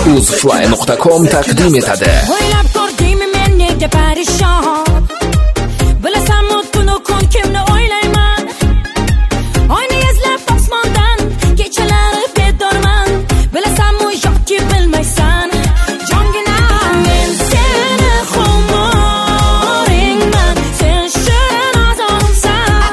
uzfly.com taqdim etadi. O'ylab ko'rdingmi men nega parishon? Bilasanmi tunu kun kimni o'ylayman? Oyni izlab osmondan kechalari bedorman. Bilasanmi yoki bilmaysan? Jongina men seni xumoringman, sen shirin ozonsan.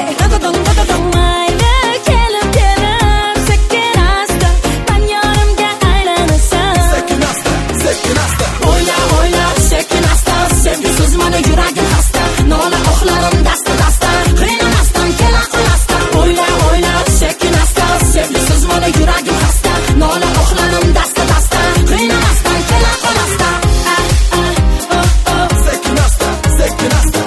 Mayli kelib sekin asta, men yorimga aylanasan. Sekin asta O'yla sekin asta, sevgisiz meni yuragim xasta. Nola oxlarim dasta qiynamasdan kela qolasda. O'yla sekin asta, sevgisiz meni yuragim xasta. Nola oxlarim dasta qiynamasdan kela qolasda. Sekin asta Sekin asta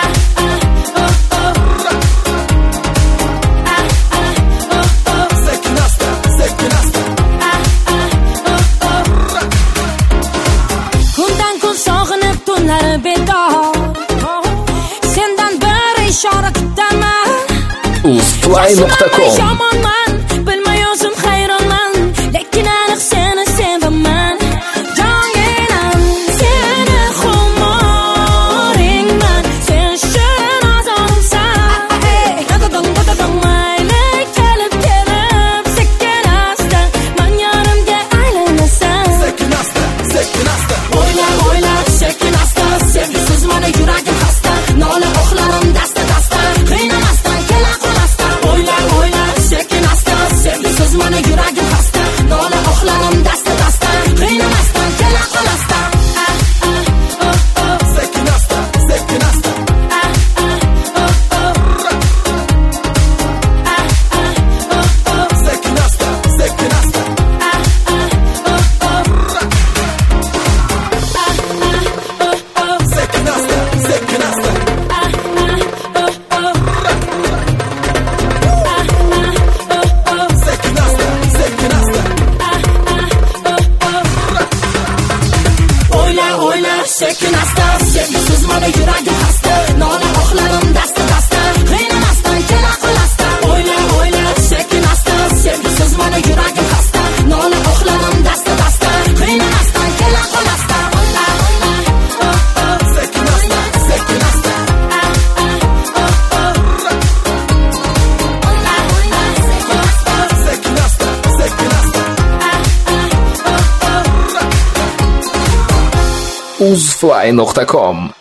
Kundan kun sog'inib tunlar bedor. Sendan bir ishora kutaman. uzfly.com Yomonman, bilmay o'zim hayronman, lekin aniq seni sevaman. Jonginam, seni xumoringman, sen shirin ozonsan. Mayli kelib sekin asta, men yorimga aylanasan. Sekin asta O'yla sekin asta, sevgisiz meni yuragim xasta. Nola oxlarim dasta qiynamasdan kela qolasda. O'yla sekin asta, sevgisiz meni yuragim xasta. Nola oxlarim dasta qiynamasdan kela qolasda. Sekin asta Sekin asta O'yla sekin asta, sevgisiz meni yuragim xasta. Nola oxlarim dasta qiynamasdan kela qolasda. O'yla sekin asta, sevgisiz meni yuragim xasta. Nola oxlarim dasta qiynamasdan kela qolasda. Sekin asta uzfly.com